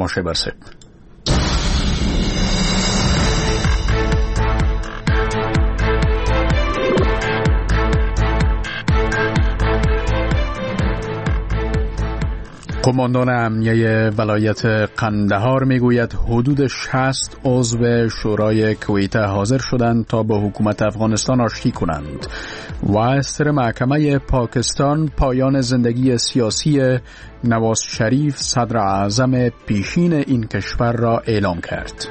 تماشای برسید. قماندان امنیه ولایت قندهار میگوید حدود 60 عضو شورای کویت حاضر شدند تا با حکومت افغانستان آشتی کنند و استر محکمه پاکستان پایان زندگی سیاسی نواز شریف صدر اعظم پیشین این کشور را اعلام کرد.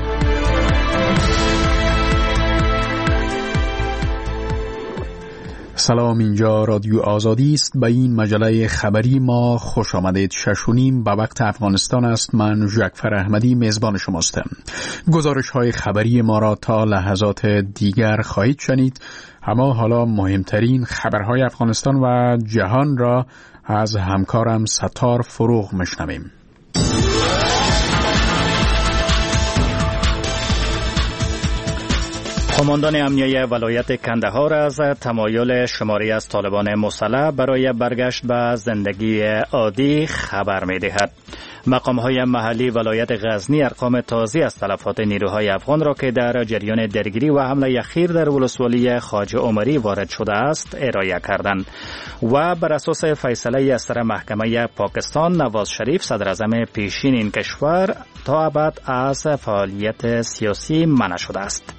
سلام، اینجا رادیو آزادی است. به این مجله خبری ما خوش آمدید. 6:30 به وقت افغانستان است. من جعفر احمدی میزبان شماستم. گزارش های خبری ما را تا لحظات دیگر خواهید شنید، اما حالا مهمترین خبرهای افغانستان و جهان را از همکارم ستار فروغ میشنویم. قماندان امنیه ولایت قندهار از تمایل شماری از طالبان مسلح برای برگشت به زندگی عادی خبر می‌دهد. مقام‌های محلی ولایت غزنی ارقام تازی از تلفات نیروهای افغان را که در جریان درگیری و حمله اخیر در ولسوالی خواجه عمری وارد شده است ارائه کردند و بر اساس فیصله استر محکمه پاکستان نواز شریف صدر اعظم پیشین این کشور تا ابد از فعالیت سیاسی منع شده است.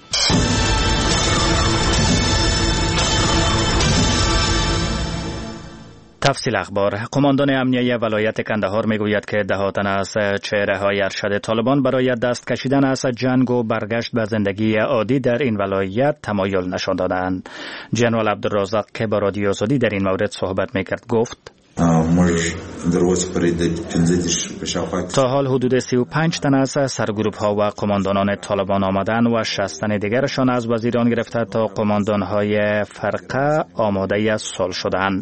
تفصیل اخبار. قماندان امنیه ولایت قندهار میگوید که دهاتن از چهره‌های ارشد طالبان برای دست کشیدن از جنگ و برگشت به زندگی عادی در این ولایت تمایل نشان دادند. جنرال عبدالرزاق که با رادیو آزادی در این مورد صحبت میکرد گفت تا حال حدود 35 تن از سرگروپ ها و قماندانان طالبان آمدن و 60 تن دیگرشان از وزیران گرفته تا قماندان های فرقه آماده از صلح شدند.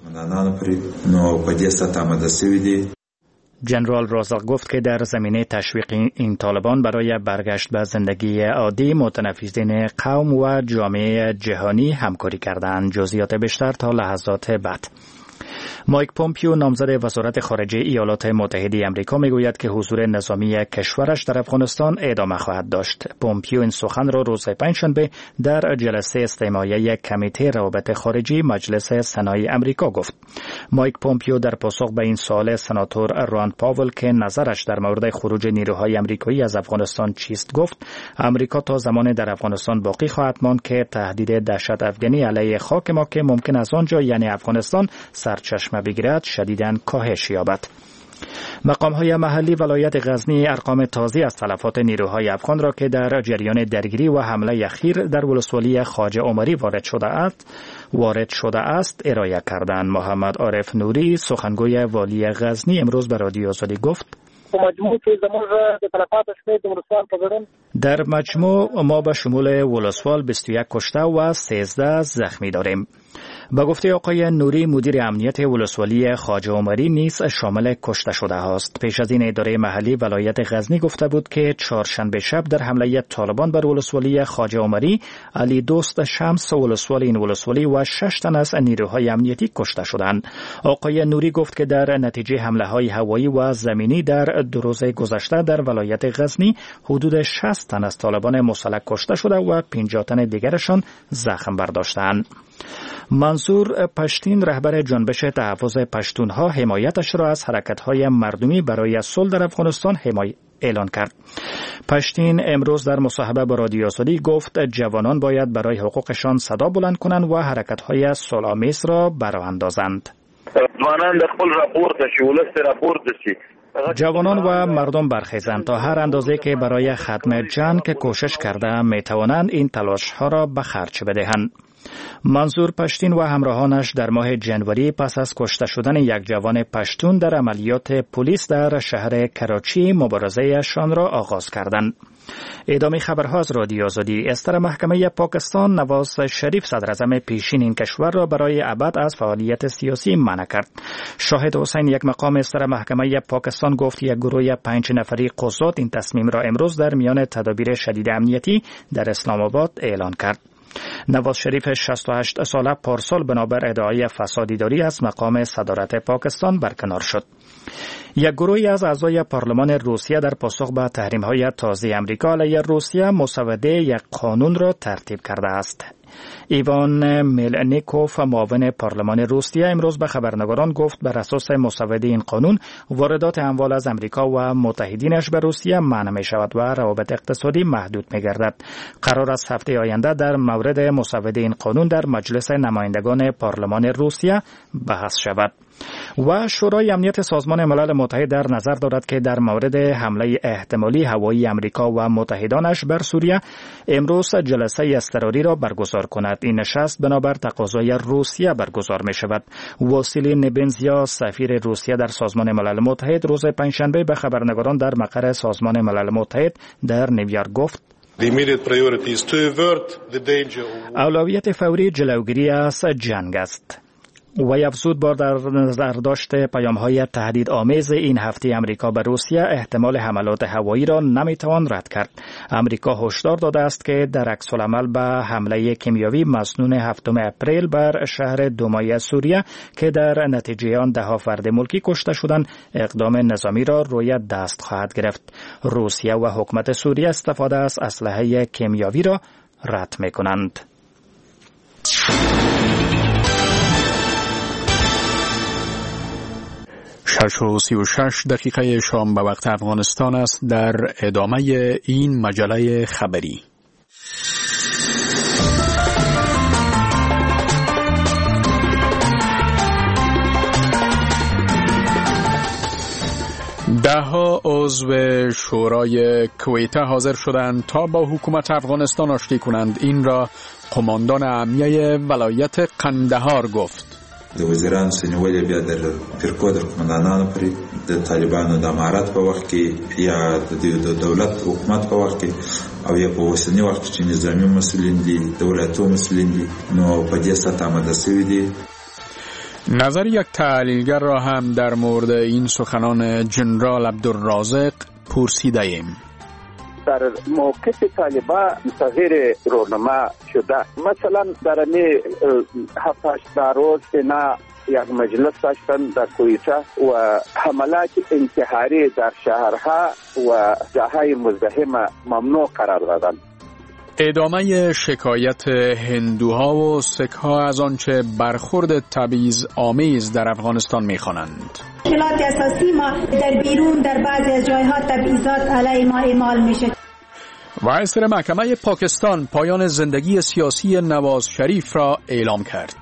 جنرال رازق گفت که در زمینه تشویق این طالبان برای برگشت به زندگی عادی متنفذین قوم و جامعه جهانی همکاری کردند. جزئیات بیشتر تا لحظات بعد. مایک پومپیو نامزد وزارت خارجه ایالات متحده آمریکا میگوید که حضور نظامی کشورش در افغانستان ادامه خواهد داشت. پومپیو این سخن را روز پنجشنبه در جلسه استماعی کمیته روابط خارجی مجلس سنای آمریکا گفت. مایک پومپیو در پاسخ به این سوال سناتور راند پاول که نظرش در مورد خروج نیروهای آمریکایی از افغانستان چیست گفت آمریکا تا زمان در افغانستان باقی خواهد ماند که تهدید دهشت افغانی علیه خاک ما که ممکن از آنجا یعنی افغانستان سرچشمه بگیرد شدیداً کاهش یابد. مقام‌های محلی ولایت غزنی ارقام تازی از تلفات نیروهای افغان را که در جریان درگیری و حمله اخیر در ولسوالی خواجه عمری وارد شده است ارائه کردند. محمد عارف نوری سخنگوی والی غزنی امروز به رادیو آزادی گفت در مجموع ما به شمول ولسوال 21 کشته و 13 زخمی داریم. با گفته آقای نوری مدیر امنیت ولسوالی خواجه عمری نیز شامل کشته شده است. پیش از این اداره محلی ولایت غزنی گفته بود که چهارشنبه شب در حمله طالبان بر ولسوالی خواجه عمری علی دوست شمس ولسوال این ولسوالی و 6 تن از نیروهای امنیتی کشته شدند. آقای نوری گفت که در نتیجه حمله‌های هوایی و زمینی در 2 روز گذشته در ولایت غزنی حدود 60 تن از طالبان مسلح کشته شده و 50 تن دیگرشان زخم برداشتند. منصور پشتین رهبر جنبش تحفظ پشتونها حمایتش را از حرکت‌های مردمی برای صلح در افغانستان اعلان کرد. پشتین امروز در مصاحبه با رادیو آزادی گفت جوانان باید برای حقوقشان صدا بلند کنند و حرکت‌های صلح‌آمیز را براه اندازند. جوانان و مردم برخیزند تا هر اندازه که برای ختم جنگ کوشش کرده می توانند این تلاش‌ها را به خرج بدهند. منصور پشتین و همراهانش در ماه جنوری پس از کشته شدن یک جوان پشتون در عملیات پلیس در شهر کراچی مبارزه‌شان را آغاز کردند. ادامه خبرها از رادیو آزادی. استر محکمه پاکستان نواز شریف صدر اعظم پیشین این کشور را برای ابد از فعالیت سیاسی منع کرد. شاهد حسین یک مقام استر محکمه پاکستان گفت یک گروه 5 نفری قضات این تصمیم را امروز در میان تدابیر شدید امنیتی در اسلام آباد اعلان کرد. نواز شریف 68 ساله پارسال بنابر ادعای فسادیداری از مقام صدارت پاکستان برکنار شد. یک گروهی از اعضای پارلمان روسیه در پاسخ به تحریم‌های تازه امریکا علیه روسیه مسوده یک قانون را ترتیب کرده است. ایوان میلنیکوف معاون پارلمان روسیه امروز به خبرنگاران گفت بر اساس مسوده این قانون واردات اموال از امریکا و متحدینش به روسیه منع می شود و روابط اقتصادی محدود می گردد. قرار است هفته آینده در مورد مسوده این قانون در مجلس نمایندگان پارلمان روسیه بحث شود. و شورای امنیت سازمان ملل متحد در نظر دارد که در مورد حمله احتمالی هوایی امریکا و متحدانش بر سوریه امروز جلسه اضطراری را برگزار کند. این نشست بنابر تقاضای روسیه برگزار می شود. واسیلی نبنزیا سفیر روسیه در سازمان ملل متحد روز پنجشنبه به خبرنگاران در مقر سازمان ملل متحد در نیویورک گفت اولویت فوری جلوگیری از جنگ است. و افزود با در نظر داشت پیام‌های تهدیدآمیز این هفته امریکا به روسیه احتمال حملات هوایی را نمیتوان رد کرد. امریکا هشدار داده است که در عکس‌العمل به حمله کیمیاوی مسنون 7 اپریل بر شهر دومای سوریه که در نتیجه آن 10 فرد ملکی کشته شدند اقدام نظامی را روی دست خواهد گرفت. روسیه و حکومت سوریه استفاده از اسلحه کیمیاوی را رد می‌کنند. 6:36 شام به وقت افغانستان است. در ادامه این مجله خبری دهها عضو شورای کویته حاضر شدند تا با حکومت افغانستان آشتی کنند. این را قماندان امنیه ولایت قندهار گفت. د وزیرانو سنیولې بیا د فرقو د قماندانانو پرې د طالبانو د امارت په وخت کې یا د دولت حکومت په وخت کې او یا په اوسني وخت کې چې نظامي مسؤلین دي د ولایتونو مسؤلین دي نو په دې سطح آماده شوي دي. نظر یک تحلیلگر را هم در مورد این سخنان جنرال عبدالرازق پرسیده ایم. در موقف طالبان تغییر رونما شده. مثلا در این 7-8 روز نه یک مجلس داشتن در کویته و حملات انتحاری در شهرها و جاهای مزدحم ممنوع قرار دادند. ادامه شکایت هندوها و سکها از آنچه برخورد تبعیض آمیز در افغانستان می‌خوانند. مشکلات اساسی ما در بیرون در بعضی از جایها تبعیضات علیه ما اعمال میشه. و اصدار محکمه پاکستان پایان زندگی سیاسی نواز شریف را اعلام کرد.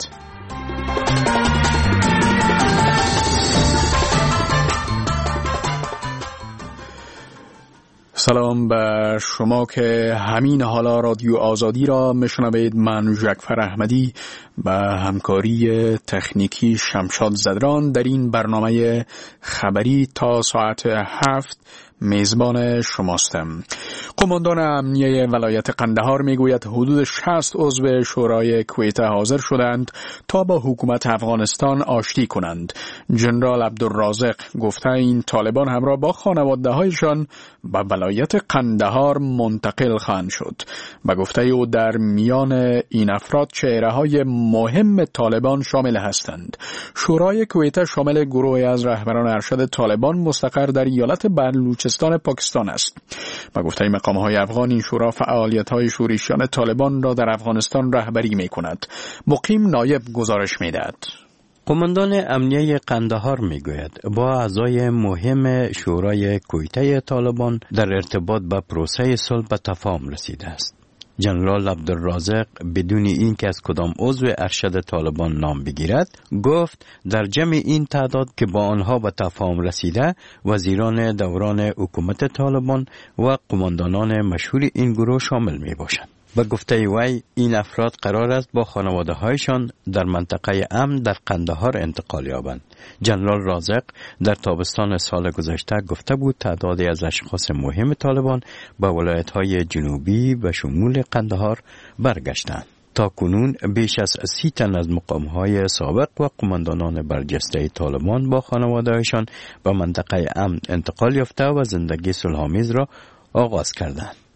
سلام به شما که همین حالا رادیو آزادی را میشنوید. من جعفر احمدی به همکاری تکنیکی شمشاد زدران در این برنامه خبری تا ساعت 7 میزبان شماستم. قماندان امنیه ولایت قندهار میگوید حدود 60 عضو شورای کویته حاضر شدند تا با حکومت افغانستان آشتی کنند. جنرال عبدالرازق گفته این طالبان همراه با خانواده‌هایشان به ولایت قندهار منتقل خواهند شد. و گفته او در میان این افراد چهره‌های مهم طالبان شامل هستند. شورای کویته شامل گروهی از رهبران ارشد طالبان مستقر در ایالت بلوچستان پاکستان است. و گفته مقام‌های افغان این شورا فعالیت‌های شورشیان طالبان را در افغانستان رهبری می‌کند. مقیم نایب گزارش می‌دهد. قماندان امنیه قندهار میگوید با اعضای مهم شورای کویته طالبان در ارتباط با پروسه صلح به تفاهم رسیده است. جنرال عبدالرازق بدون اینکه از کدام عضو ارشد طالبان نام بگیرد گفت در جمع این تعداد که با آنها به تفاهم رسیده وزیران دوران حکومت طالبان و قماندانان مشهور این گروه شامل می باشند. به گفته وی این افراد قرار است با خانواده هایشان در منطقه امن در قندهار انتقال یابند. جنرال رازق در تابستان سال گذشته گفته بود تعدادی از اشخاص مهم طالبان به ولایت های جنوبی و شمول قندهار برگشتند. تا کنون بیش از 30 تن از مقام‌های سابق و قماندانان برجسته طالبان با خانواده‌هایشان به منطقه امن انتقال یافته و زندگی صلح‌آمیز را آغاز کردند.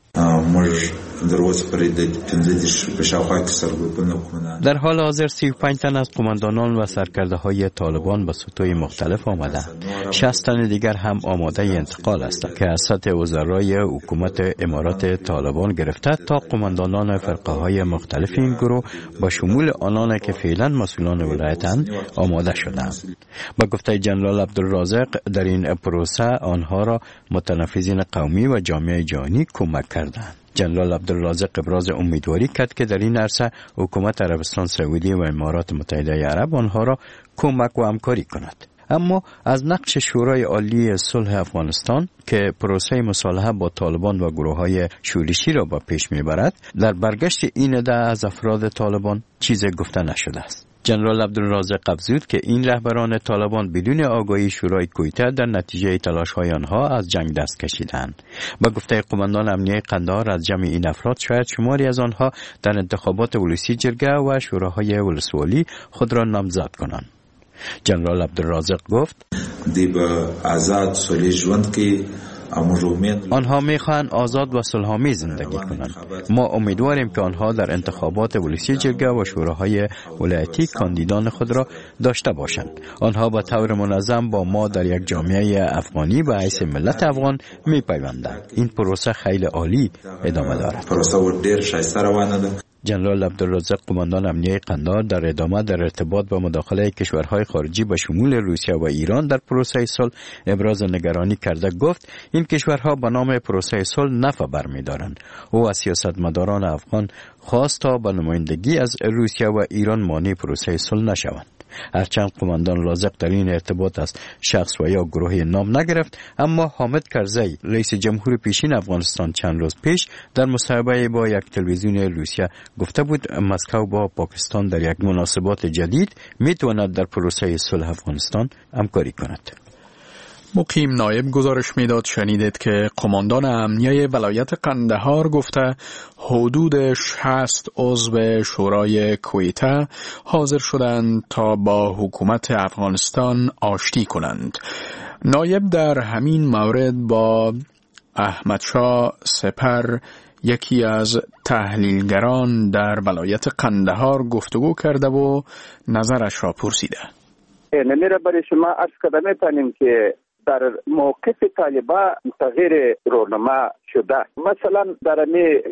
در حال حاضر 35 تن از قماندانان و سرکرده های طالبان به سطوح مختلف آمدند. 60 تن دیگر هم آماده انتقال هستند که از سطح وزرای حکومت امارات طالبان گرفته تا قماندانان فرقه های مختلف این گروه با شمول آنان که فعلا مسئولان ولایتند آماده شدند. با گفته جنرال عبدالرازق در این پروسه آنها را متنفذین قومی و جامعه جهانی کمک کردند. جنرال عبدالرازق ابراز امیدواری کرد که در این عرصه حکومت عربستان سعودی و امارات متحده عرب آنها را کمک و همکاری کند. اما از نقش شورای عالی صلح افغانستان که پروسه مصالحه با طالبان و گروه‌های شورشی را با پیش میبرد، در برگشت این عده از افراد طالبان چیزی گفته نشده است. جنرال عبدالرازق افزود که این رهبران طالبان بدون آگاهی شورای کویته در نتیجه تلاش‌های آنها از جنگ دست کشیدند. با گفته قماندان امنیه قندهار از جمع این افراد شاید شماری از آنها در انتخابات ولسی جرگه و شوراهای ولسوالی خود را نامزد کنند. جنرال عبدالرازق گفت آنها میخواهند آزاد و صلح‌آمیز زندگی کنند. ما امیدواریم که آنها در انتخابات ولسی جرگه و شوراهای ولایتی کاندیدان خود را داشته باشند. آنها به طور منظم با ما در یک جامعه افغانی به حیث ملت افغان میپیوندند. این پروسه خیلی عالی ادامه دارد. جنرال عبدالرازق قماندان امنیه قندهار در ادامه در ارتباط با مداخله کشورهای خارجی به شمول روسیه و ایران در پروسه صلح ابراز نگرانی کرده گفت این کشورها به نام پروسه صلح نفع برمی‌دارند. او از سیاستمداران افغان خواست تا به نمایندگی از روسیه و ایران مانع پروسه صلح نشوند. هرچند قماندان رازق در این ارتباط از شخص و یا گروهی نام نگرفت، اما حامد کرزی رئیس جمهور پیشین افغانستان چند روز پیش در مصاحبه با یک تلویزیون روسیه گفته بود مسکو با پاکستان در یک مناسبات جدید میتواند در پروسه صلح افغانستان همکاری کند. مقیم نایب گزارش میداد شنیدید که قماندان امنیه ولایت قندهار گفته حدود 60 عضو شورای کویته حاضر شدند تا با حکومت افغانستان آشتی کنند. نایب در همین مورد با احمدشاه سپر یکی از تحلیلگران در ولایت قندهار گفتگو کرده و نظرش را پرسیده. نمیره برای شما عرض کردم میتونیم که در موقف طالبان تغییر رونما شده. مثلا در می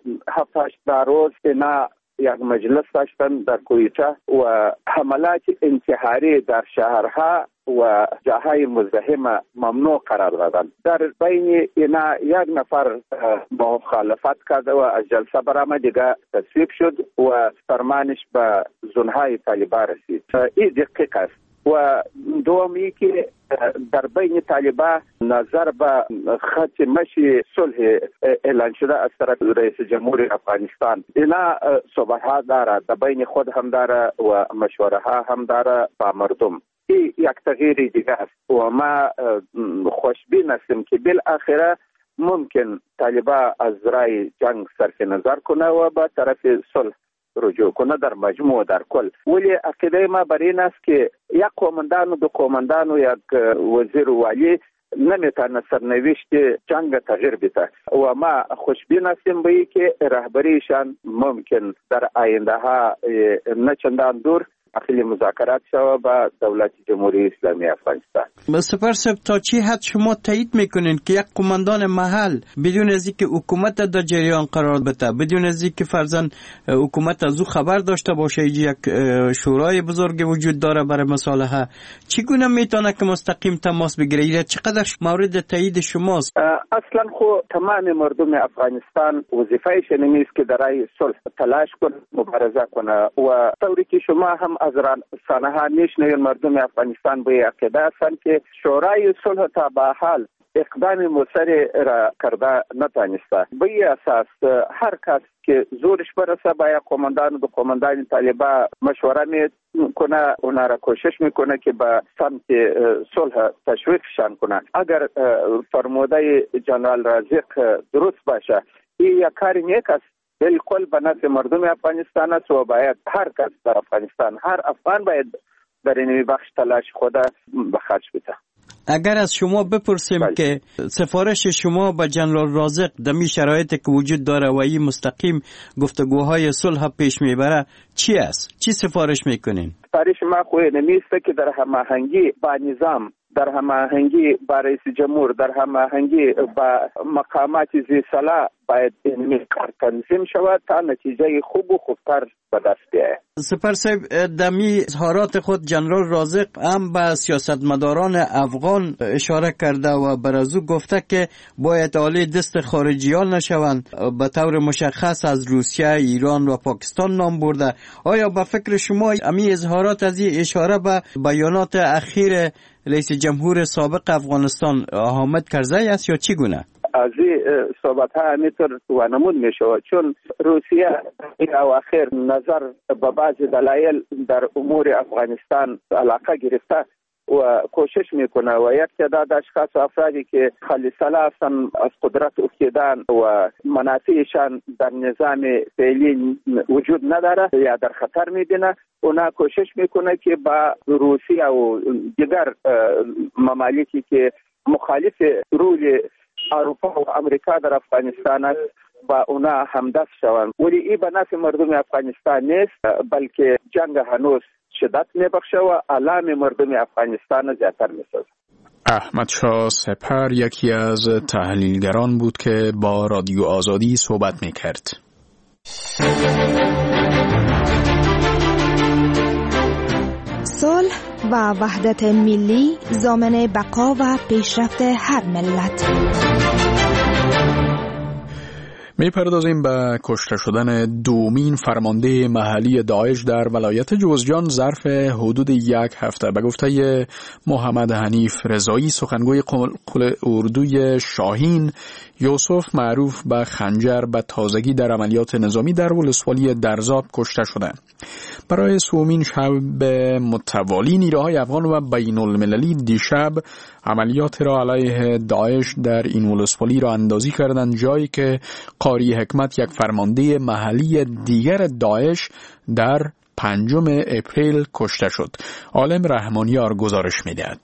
7-8 روز اینا یک مجلس داشتن در کویته و حملات انتحاری در شهرها و جاهای مزدحم ممنوع قرار دادن. در بین اینا یک نفر مخالفت کرده و از جلسه برآمد، دیگه تصویب شد و فرمانش به زونهای طالبان رسید. این دقیق است. و دومی که در بین طالبان نظر به خط مشی صلح اعلان شده از طرف رئیس جمهور افغانستان، اینا صحبت ها داره، در بین خود هم داره و مشوره ها هم داره با مردم. این یک تغییر دیگه است و ما خوشبین هستیم که بالاخره ممکن طالبان از رای جنگ صرف نظر کنه و با طرف صلح رجوع کنه در مجموع در کل. ولی عقیده ما بر این است که یک قومندان و دو قومندان و یک وزیر و والی نمیتونه سرنوشت جنگ تغییر بده و ما خوشبین هستیم به این که رهبریشان ممکن در آینده ها نه چندان دور اخیلی مذاکرات شود با دولت جمهوری اسلامی افغانستان. سپر صاحب تا چی حد شما تایید میکنین که یک قماندان محل بدون از اینکه حکومت در جریان قرار بده، بدون از اینکه فرضاً حکومت از او خبر داشته باشه، یک شورای بزرگ وجود داره برای مصالحه، چگونه میتونه که مستقیم تماس بگیره؟ چقدر مورد تایید شماست؟ اصلا خو تمام مردم افغانستان وظیفه‌اش نیست که در صلح تلاش کنه، مبارزه کنه و طوری که شما هم از رسانه ها میشنوید مردم افغانستان به عقیده هستند که شورای صلح تا به حال اقدام مؤثر را کرده نتانسته. به این اساس هر کس که زورش برسه با یک قماندان و دو قماندان طالبان مشوره میکنه، اونا را کوشش میکنه که به سمت صلح تشویقشان کنه. اگر فرموده جنرال رازق درست باشه، این یک کار نیک است، بالکل به نفع مردم افغانستان است و باید هر کس در افغانستان، هر افغان باید در این بخش تلاش خود به خرج بده. اگر از شما بپرسیم که سفارش شما با جنرال رازق در می شرایطی که وجود داره و این مستقیم گفتگوهای صلح پیش میبره چی است؟ چی سفارش میکنین؟ سفارش ما خوی نمیسته که در هماهنگی با نظام، در هماهنگی با رئیس جمهور، در هماهنگی با مقامات ذی صلاح باید این کار تنظیم شود تا نتیجه خوب و خوبتر به دست بیاید. سپر صاحب، دمی اظهارات خود جنرال رازق هم به سیاستمداران افغان اشاره کرده و برازو گفته که باید عالی دست خارجیان نشوند، به طور مشخص از روسیه، ایران و پاکستان نام برده. آیا به فکر شما امی اظهارات از این اشاره به بیانات اخیر رئیس جمهور سابق افغانستان حامد کرزی است یا چی گونه؟ از این صحبت ها همینطور وانمود می شود، چون روسیه این اواخر نظر به بعض دلایل در امور افغانستان علاقه گرفته و کوشش میکنه و یک تعداد اشخاص و افرادی که خالی صلاح از قدرت افتیدن و منافعشان در نظام فعلی وجود نداره یا در خطر میبینه، اونا کوشش میکنه که با روسیه و دیگر ممالکی که مخالف رول اروپا و امریکا در افغانستان است با اونا همدست شوند. ولی این به نفع مردم افغانستان نیست، بلکه جنگ هنوز شدت میبخشه و علام مردم افغانستان زیادتر میسازه. احمد شاه سپر یکی از تحلیلگران بود که با رادیو آزادی صحبت میکرد. صلح و وحدت ملی ضامن بقا و پیشرفت هر ملت. میپردازیم به کشته شدن دومین فرمانده محلی داعش در ولایت جوزجان ظرف حدود یک هفته. به گفته محمد حنیف رضایی، سخنگوی قل اردوی شاهین، یوسف معروف به خنجر به تازگی در عملیات نظامی در ولسوالی درزاب کشته شده. برای سومین شب متوالی نیروهای افغان و بین المللی دیشب عملیات را علیه داعش در این ولسوالی را اندازی کردند، جایی که قاری حکمت، یک فرمانده محلی دیگر داعش، در 5 اپریل کشته شد. عالم رحمانیار گزارش می‌دهد.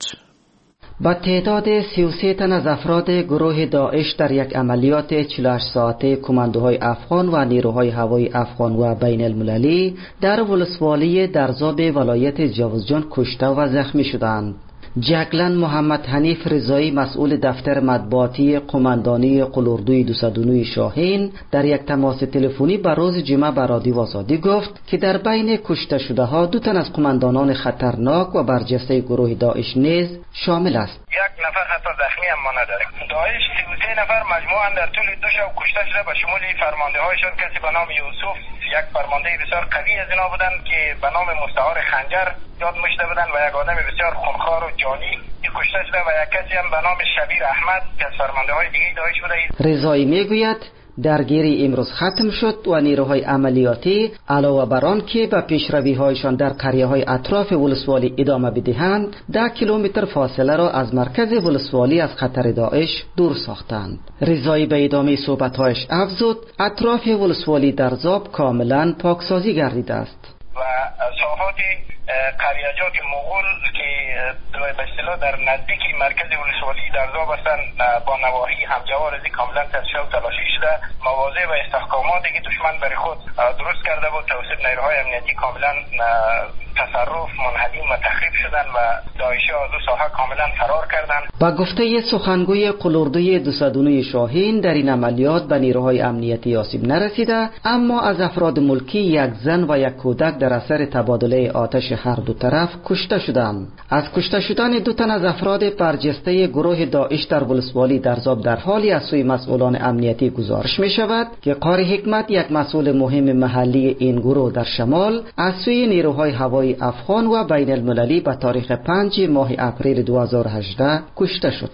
با تعداد 33 تن از افراد گروه داعش در یک عملیات 48 ساعته کماندوهای افغان و نیروهای هوایی افغان و بین المللی در ولسوالی درزاب ولایت جوزجان کشته و زخمی شدند. جگلن محمد حنیف رضایی، مسئول دفتر مطبوعاتی قماندانی قل اردوی 209 شاهین، در یک تماس تلفنی به روز جمعه به رادیو آزادی گفت که در بین کشته شده ها 2 تن از قماندانان خطرناک و برجسته گروه داعش نیز شامل است. یک نفر حتی زخمی هم ما نداریم. داعش 33 نفر مجموعاً در طول 2 شب کشته شده، به شمول فرمانده هایشان کسی به نام یوسف، یک فرمانده بسیار قوی از اینا بودن که به نام مستعار خنجر یاد مشده بودن و یک آدم بسیار خونخوار و جانی کشته شده و یک کسی هم به نام شبیر احمد که از فرمانده های دیگه داعش بوده. رضایی میگوید درگیری امروز ختم شد و نیروهای عملیاتی علاوه بر آن که به پیشروی هایشان در قریه های اطراف ولسوالی ادامه بدهند، 10 کیلومتر فاصله را از مرکز ولسوالی از خطر داعش دور ساختند. رضایی به ادامه صحبت‌هایش افزود اطراف ولسوالی درزاب کاملا پاکسازی گردیده است و صحافات قریه‌جات مغول که به اصطلاح در نزدیک مرکز ولسوالی درزاب هستند با نواحی همجوار از کاملا تشکیل و تلاشی شده. مواضع و استحکاماتی که دشمن برای خود درست کرده بود توسط نیروهای امنیتی کاملا تصرف، منهدم و تخریب شدن و داعشی از دو ساحه کاملا فرار کردند. با گفته سخنگوی قل اردوی 209 شاهین، در این عملیات به نیروهای امنیتی آسیب نرسیده، اما از افراد ملکی 1 زن و 1 کودک در اثر تبادله آتش هر دو طرف کشته شدند. از کشته شدن 2 تن از افراد برجسته گروه داعش در ولسوالی درزاب در حالی از سوی مسئولان امنیتی گزارش می شود که قاری حکمت، یک مسئول مهم محلی این گروه در شمال، از سوی نیروهای هوایی افغان و بین المللی به تاریخ 5 ماه اپریل 2018 کشته شد.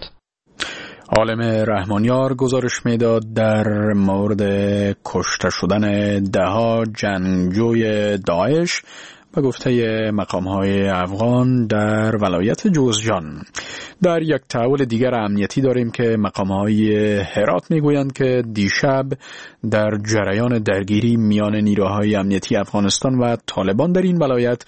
عالم رحمانیار گزارش میداد در مورد کشته شدن 10 جنگجوی داعش به گفته مقام‌های افغان در ولایت جوزجان. در یک تحول دیگر امنیتی داریم که مقام‌های هرات میگویند که دیشب در جریان درگیری میان نیروهای امنیتی افغانستان و طالبان در این ولایت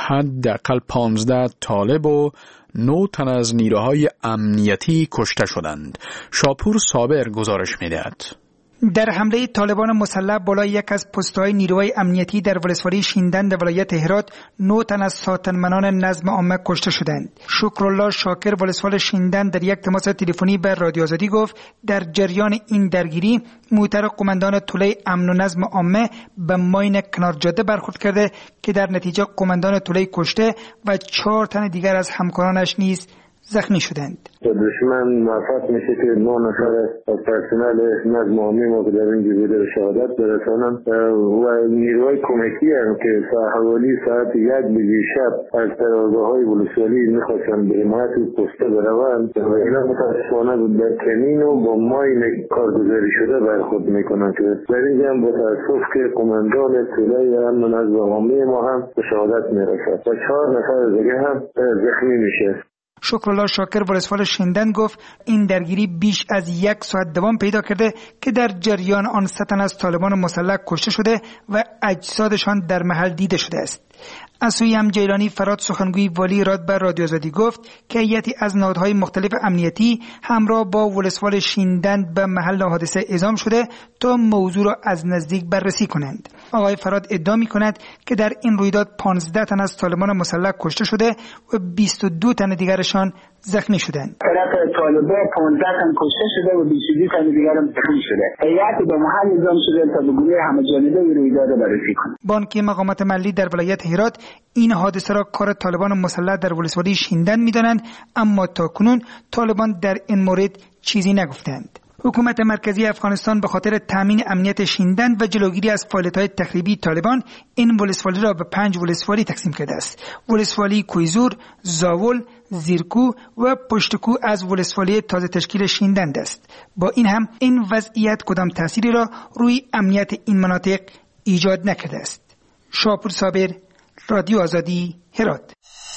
حداقل 15 طالب و 9 تن از نیروهای امنیتی کشته شدند. شاپور صابر گزارش می‌دهد. در حمله طالبان مسلح بالای یک از پست‌های نیروهای امنیتی در ولسوالی شیندن در ولایت هرات 9 تن از ساتنمنان نظم عامه کشته شدند. شکرالله شاکر ولسوال شیندن در یک تماس تلفنی به رادیو آزادی گفت در جریان این درگیری موتر قماندان توله امن و نظم عامه به ماین کنار جاده برخورد کرده که در نتیجه قماندان توله کشته و 4 تن دیگر از همکارانش نیز زخمی شدند. دشمن موفق میشه که 9 نفر از پرسنل نظم عامی ما که در اینجا بوده شهادت برسانن و نیروهای کمکی هم که حوالی ساعت 1 بجه شب از قرارگاه‌های ولسوالی میخواستن به حمایت پسته بروند و اینا متاسفانه در کمین و با ماین کارگزاری شده برخورد میکنن که در اینجا هم با تاسف که قماندان توله امن و نظم عامی ما هم به شهادت میرسد و 4 نفر دیگه هم زخمی میشه. شکرالله شاکر ولسوال شیندن گفت این درگیری بیش از 1 ساعت دوام پیدا کرده که در جریان آن 3 تن از طالبان مسلح کشته شده و اجسادشان در محل دیده شده است. از سوی هم جیلانی فراد سخنگوی والی راد به رادیو آزادی گفت که هیئتی از نهادهای مختلف امنیتی همراه با ولسوال شیندن به محل حادثه اعزام شده تا موضوع را از نزدیک بررسی کنند. آقای فراد ادعا می‌کند که در این رویداد 15 تن از طالبان مسلح کشته شده و 22 تن دیگرشان زخمی شدند. طرف طالبان 15 تن کشته شده و 22 تن دیگر هم زخمی شده. هیئت به محل اعزام شده تا به گونه همه‌جانبه رویداد را بررسی کند. بانک مقامات ملی در ولایت هرات این حادثه را کار طالبان مسلح در ولسوالی شیندن می‌دانند، اما تاکنون طالبان در این مورد چیزی نگفتند. حکومت مرکزی افغانستان به خاطر تامین امنیت شیندن و جلوگیری از فعالیت‌های تخریبی طالبان این ولسوالی را به 5 ولسوالی تقسیم کرده است. ولسوالی کویزور، زاول، زیرکو و پشتکو از ولسوالی تازه تشکیل شیندن است. با این هم این وضعیت کدام تأثیری را روی امنیت این مناطق ایجاد نکرده است. شاپور صابر، رادیو آزادی، هرات.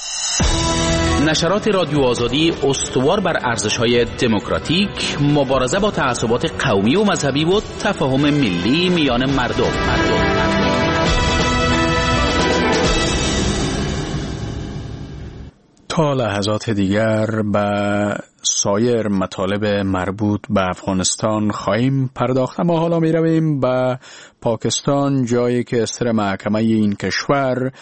نشرات رادیو آزادی استوار بر ارزش‌های دموکراتیک، مبارزه با تعصبات قومی و مذهبی و تفاهم ملی میان مردم. تا لحظات دیگر به سایر مطالب مربوط به افغانستان خواهیم پرداخت، اما حالا می رویم به پاکستان، جایی که استر محکمه این کشور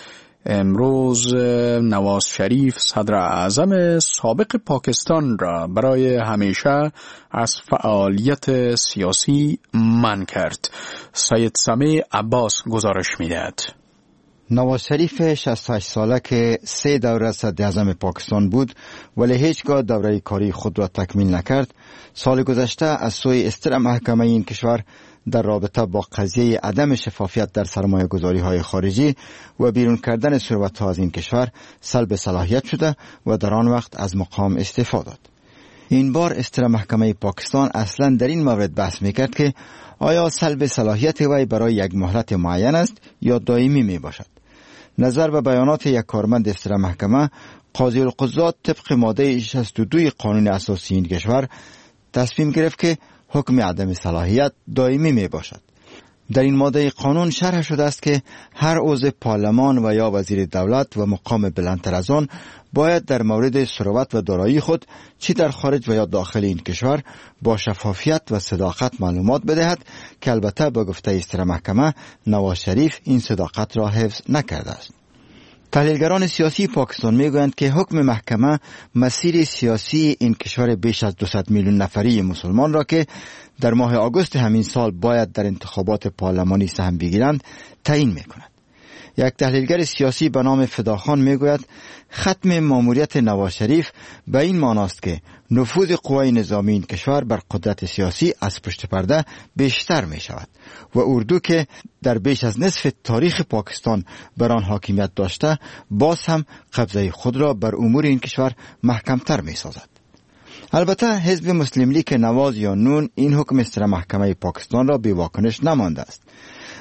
امروز نواز شریف صدر اعظم سابق پاکستان را برای همیشه از فعالیت سیاسی منع کرد. سید سمیع عباس گزارش می‌دهد. نواز شریف 68 ساله که 3 دوره صدر اعظم پاکستان بود ولی هیچگاه دوره کاری خود را تکمیل نکرد، سال گذشته از سوی استر محکمه این کشور در رابطه با قضیه عدم شفافیت در سرمایه گذاری های خارجی و بیرون کردن ثروت ها از این کشور سلب صلاحیت شده و در آن وقت از مقام استعفا داد. این بار استر محکمه پاکستان اصلا در این مورد بحث میکرد که آیا سلب صلاحیت وی برای یک مهلت معین است یا دائمی می باشد. نظر به بیانات یک کارمند استر محکمه، قاضی القضات طبق ماده 62 قانون اساسی این کشور تصمیم گرفت که حکم عدم صلاحیت دائمی می باشد. در این ماده قانون شرح شده است که هر عضو پارلمان و یا وزیر دولت و مقام بلندتر از آن باید در مورد ثروت و دارایی خود چی در خارج و یا داخل این کشور با شفافیت و صداقت معلومات بدهد که البته با گفته استر محکمه نواز شریف این صداقت را حفظ نکرده است. تحلیلگران سیاسی پاکستان میگویند که حکم محکمه مسیر سیاسی این کشور بیش از 200 میلیون نفری مسلمان را که در ماه آگوست همین سال باید در انتخابات پارلمانی سهم بگیرند تعیین میکند. یک تحلیلگر سیاسی به نام فداخان میگوید ختم ماموریت نواز شریف به این معنی است که نفوذ قوای نظامی این کشور بر قدرت سیاسی از پشت پرده بیشتر می شود و اردو که در بیش از نصف تاریخ پاکستان بر آن حاکمیت داشته باز هم قبضه خود را بر امور این کشور محکمتر می سازد. البته حزب مسلم لیگ نواز یا نون این حکم استر محکمه پاکستان را بی واکنش نمانده است.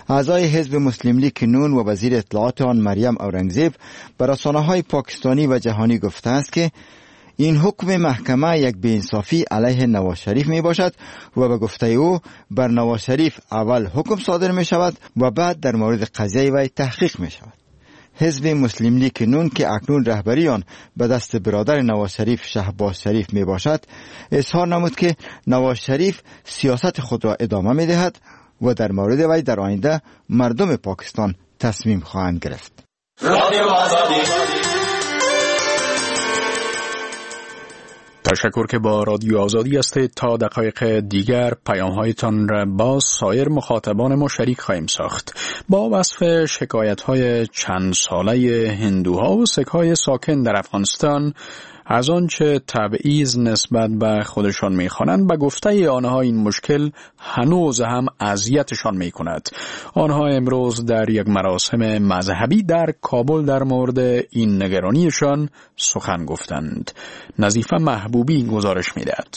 اعضای حزب مسلم لیگ نون و وزیر اطلاعات آن مریم اورنگزیب بر رسانه‌های پاکستانی و جهانی گفته است که این حکم محکمه یک بی‌انصافی علیه نواز شریف می باشد و به گفته او بر نواز شریف اول حکم صادر می شود و بعد در مورد قضیه وی تحقیق می شود. حزب مسلم لیگ نون که اکنون رهبری آن به دست برادر نواز شریف شهباز شریف می باشد اظهار نمود که نواز شریف سیاست خود را ادامه می دهد و در مورد وی در آینده مردم پاکستان تصمیم خواهند گرفت. تشکر که با رادیو آزادی هستید. تا دقایق دیگر پیام‌هایتان را با سایر مخاطبان ما شریک خواهیم ساخت. با وصف شکایت‌های چند ساله هندوها و سک‌های ساکن در افغانستان از آنچه تبعیض نسبت به خودشان می‌خوانند، به گفته آنها این مشکل هنوز هم اذیتشان می‌کند. آنها امروز در یک مراسم مذهبی در کابل در مورد این نگرانیشان سخن گفتند. نظیفه محبوبی گزارش می‌دهد.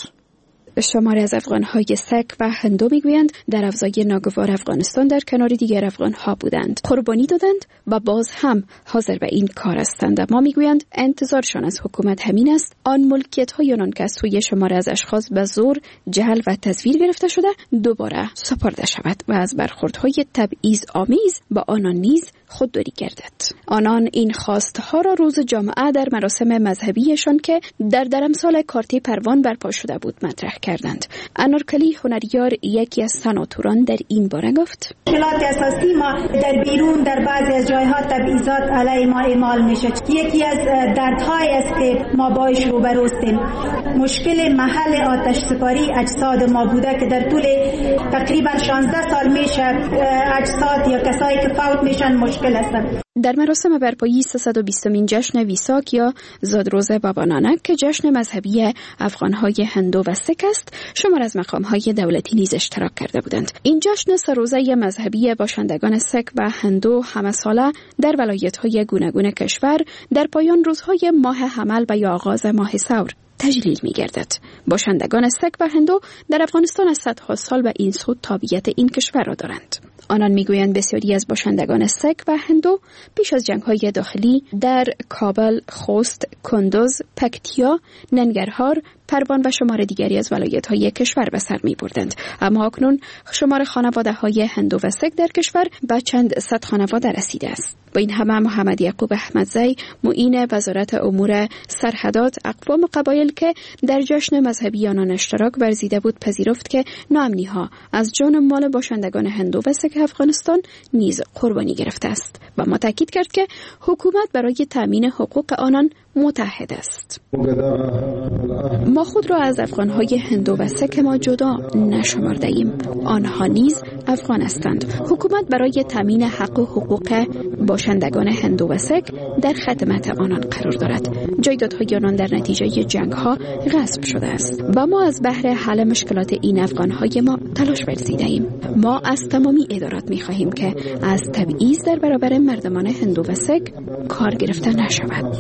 شماری از افغان‌های سک و هندو میگویند در افزای ناگوار افغانستان در کنار دیگر افغان‌ها بودند، قربانی دادند و باز هم حاضر به این کار هستند. ما میگویند انتظارشان از حکومت همین است آن ملکیت‌های آنان که از سوی شماری از اشخاص به زور، جهل و تزویر گرفته شده دوباره سپرده شود و از برخوردهای تبعیض آمیز با آنان نیز خودداری گردد. آنان این خواستها را روز جمعه در مراسم مذهبیشان که در درمسال کارتی پروان برپا شده بود مطرح کردند. انارکلی هنریار یکی از سناتوران در این باره گفت: مشکلات اساسی ما در بیرون در بعضی از جایها تبعیضات علیه ما اعمال میشه. یکی از دردهای است که ما باش روبروستیم. مشکل محل آتش سپاری اجساد ما بوده که در طول تقریبا 16 سال میشه اجساد یا کسایی که فوت میشن مشکل هستند. در مراسم برپایی 320مین جشن ویساک یا زادروز بابا نانک که جشن مذهبی افغان‌های هندو و سک است، شمار از مقام‌های دولتی نیز اشتراک کرده بودند. این جشن سرروزه مذهبی باشندگان سک و هندو همه ساله در ولایت‌های گوناگون کشور در پایان روزهای ماه حمل و یا آغاز ماه ثور تجلیل می‌گردد. باشندگان سک و هندو در افغانستان از صدها سال به این سو تابعیت این کشور را دارند. آنان میگویند بسیاری از باشندگان سک و هندو پیش از جنگ‌های داخلی در کابل، خوست، کندوز، پکتیا، ننگرهار، پروان و شمار دیگری از ولایت‌های کشور به سر می‌بردند. اما اکنون شمار خانواده‌های هندو و سک در کشور به چند صد خانواده رسیده است. با این همه محمد یعقوب احمدزی معین وزارت امور سرحدات اقوام قبایل که در جشن مذهبی آنان اشتراک ورزیده بود پذیرفت که ناامنی‌ها از جان مال باشندگان هندو و سک افغانستان نیز قربانی گرفته است و ما تاکید کرد که حکومت برای تامین حقوق آنان متحد است. ما خود را از افغان‌های هندو و سک ما جدا نشمرده ایم. آنها نیز افغان هستند. حکومت برای تامین حق و حقوق باشندگان هندو و سک در خدمت آنان قرار دارد. جایدادهای آنان در نتیجه جنگ‌ها غصب شده است و ما از بهر حل مشکلات این افغان‌های ما تلاش ورزیده ایم. ما از تمامی ادارات می‌خواهیم که از تبعیض در برابر مردمان هندو و سک کار گرفته نشود.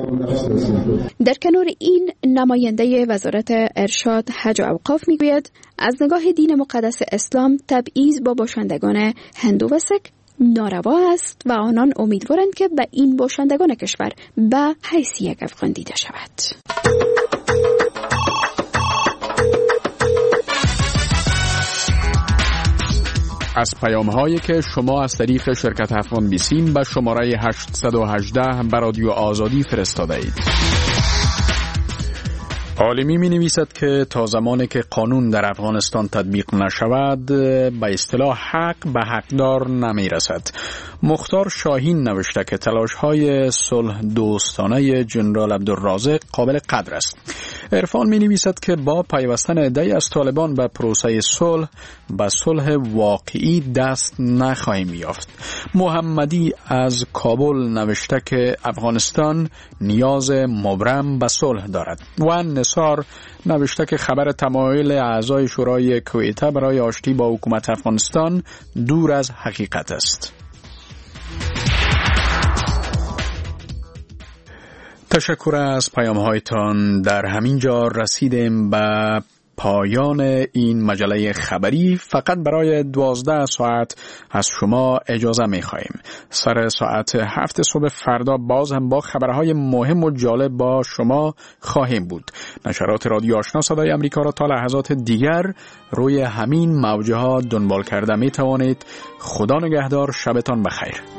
در کنار این نماینده وزارت ارشاد حج و اوقاف میگوید از نگاه دین مقدس اسلام تبعیض با باشندگان هندو و سک ناروا است و آنان امیدوارند که به این باشندگان کشور به حیث یک افغان دیده شود. از پیام‌هایی که شما از طریق شرکت افغان بیسیم به شماره 818 به رادیو آزادی فرستاده اید. عالمی می نویسد که تا زمانی که قانون در افغانستان تطبیق نشود به اصطلاح حق به حقدار نمی رسد. مختار شاهین نوشته که تلاش‌های صلح دوستانه جنرال عبدالرازق قابل قدر است. عرفان می نویسد که با پیوستن عده‌ای از طالبان به پروسه صلح به صلح واقعی دست نخواهیم یافت. محمدی از کابل نوشته که افغانستان نیاز مبرم به صلح دارد و نصار نوشته که خبر تمایل اعضای شورای کویته برای آشتی با حکومت افغانستان دور از حقیقت است. تشکر از پیام‌هایتان. در همین جا رسیدیم به پایان این مجله خبری. فقط برای 12 ساعت از شما اجازه می‌خواهیم. سر ساعت 7 صبح فردا باز هم با خبرهای مهم و جالب با شما خواهیم بود. نشرات رادیو آشنا صدای امریکا را تا لحظات دیگر روی همین موجه ها دنبال کرده می توانید. خدا نگهدار، شبتان بخیر.